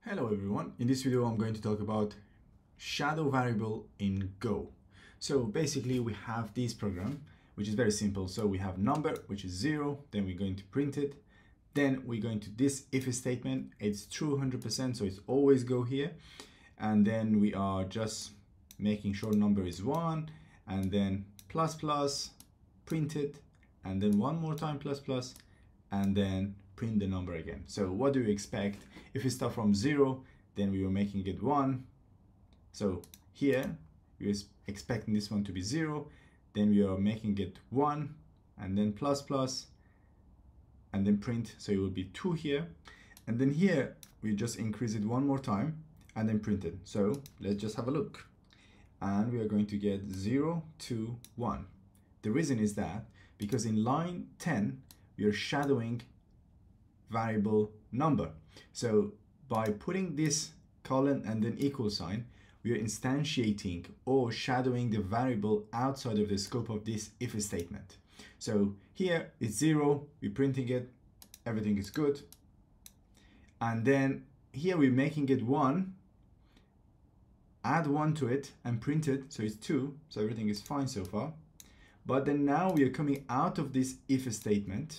Hello everyone, in this video I'm going to talk about shadow variable in Go. So basically we have this program which is very simple. So we have number which is 0, then we're going to print it, then we're going to this if statement, it's true 100%, so it's always go here, and then we are just making sure number is 1, and then plus plus, print it, and then one more time plus plus, and then print the number again. So what do you expect? If we start from 0, then we were making it 1. So here we are expecting this one to be 0, then we are making it 1, and then plus plus, and then print, so it will be 2 here. And then here we just increase it one more time and then print it. So let's just have a look. And we are going to get 0, 2, 1. The reason is that because in line 10 we are shadowing variable number. So by putting this colon and then equal sign, we are instantiating or shadowing the variable outside of the scope of this if statement. So here it's 0, we're printing it, everything is good. And then here we're making it 1, add 1 to it and print it, so it's 2, so everything is fine so far. But then now we are coming out of this if statement.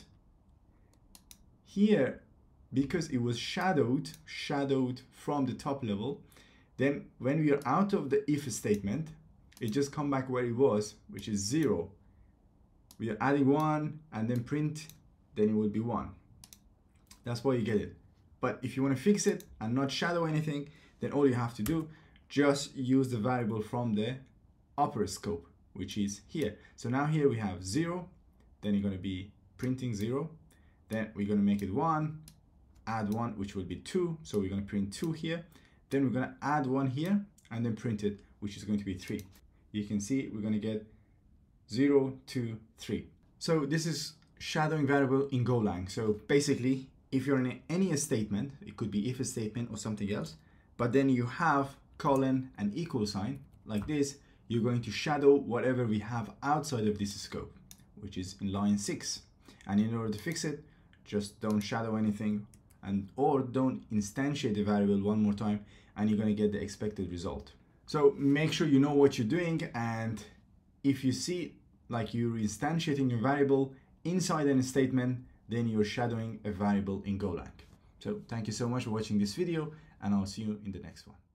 Here, because it was shadowed from the top level, then when we are out of the if statement, it just come back where it was, which is 0. We are adding 1 and then print, then it will be 1. That's why you get it. But if you want to fix it and not shadow anything, then all you have to do, just use the variable from the upper scope, which is here. So now here we have 0, then you're going to be printing 0. Then we're going to make it 1, add 1, which will be 2. So we're going to print 2 here. Then we're going to add 1 here and then print it, which is going to be 3. You can see we're going to get 0, 2, 3. So this is shadowing variable in Golang. So basically, if you're in any statement, it could be if statement or something else, but then you have colon and equal sign like this, you're going to shadow whatever we have outside of this scope, which is in line 6. And in order to fix it, just don't shadow anything or don't instantiate the variable one more time, and you're going to get the expected result. So make sure you know what you're doing, and if you see like you're instantiating a variable inside a statement, then you're shadowing a variable in Golang. So thank you so much for watching this video, and I'll see you in the next one.